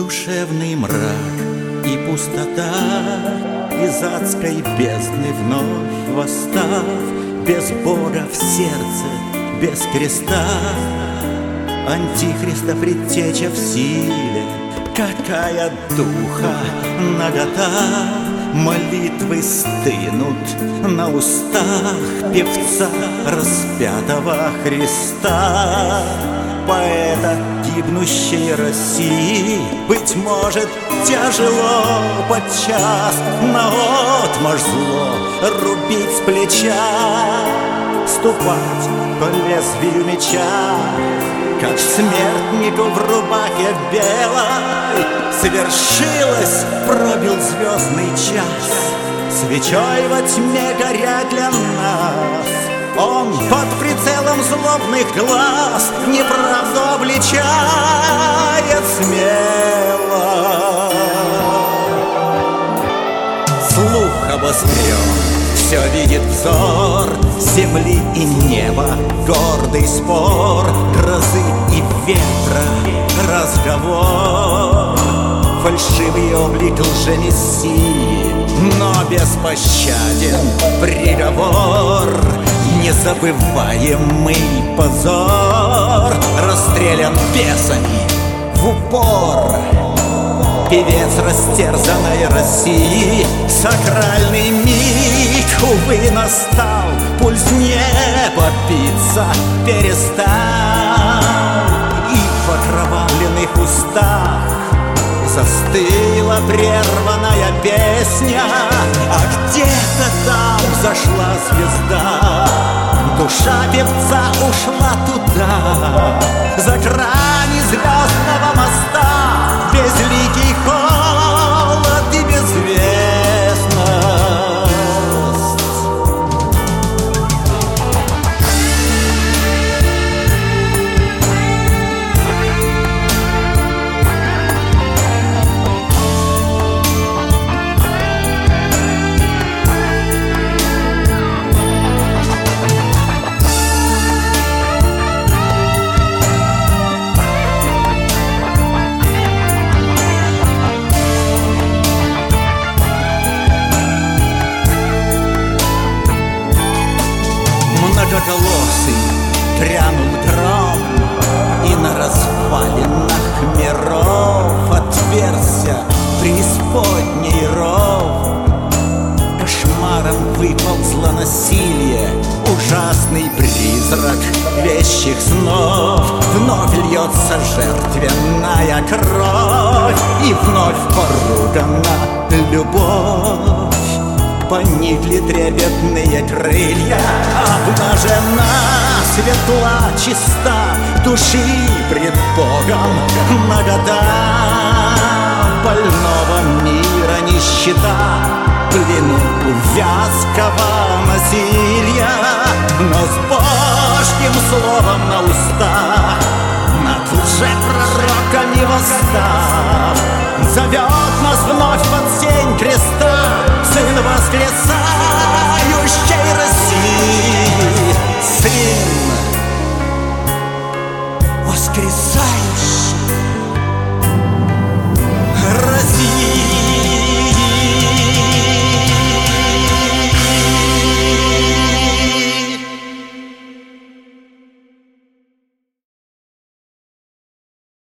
Душевный мрак и пустота, из адской бездны вновь восстав, без Бога в сердце, без креста, Антихриста предтеча в силе. Какая духа нагота, молитвы стынут на устах певца распятого Христа. Поэта гибнущей России, быть может, тяжело подчас наотмашь зло рубить с плеча, ступать по лезвию меча, как смертнику в рубахе белой. Свершилось, пробил звездный час, свечой во тьме горя для нас. Он под прицелом злобных глаз неправду обличает смело. Слух обострен, все видит взор земли и неба, гордый спор грозы и ветра, разговор, фальшивый облик лжемессии, но беспощаден приговор. Незабываемый позор расстрелян бесами в упор. Певец растерзанной России, сакральный миг, увы, настал. Пульс неба биться перестал, и в окровавленных устах застыла прерванная песня. А где-то там взошла звезда, душа певца ушла туда, за грани звездного моста, безликий холод и безвестность. Многоголосый грянул гром, и на развалинах миров отверзся преисподней ров. Кошмаром выползло насилие, ужасный призрак вещих снов. Вновь льется жертвенная кровь, и вновь поругана любовь. Поникли трепетные крылья, обнажена, светла, чиста, души пред Богом нагота. Больного мира нищета, плену вязкого насилия, но с Божьим словом на устах, над лжепророками восстав, зовет нас вновь под сень креста Сын воскрес.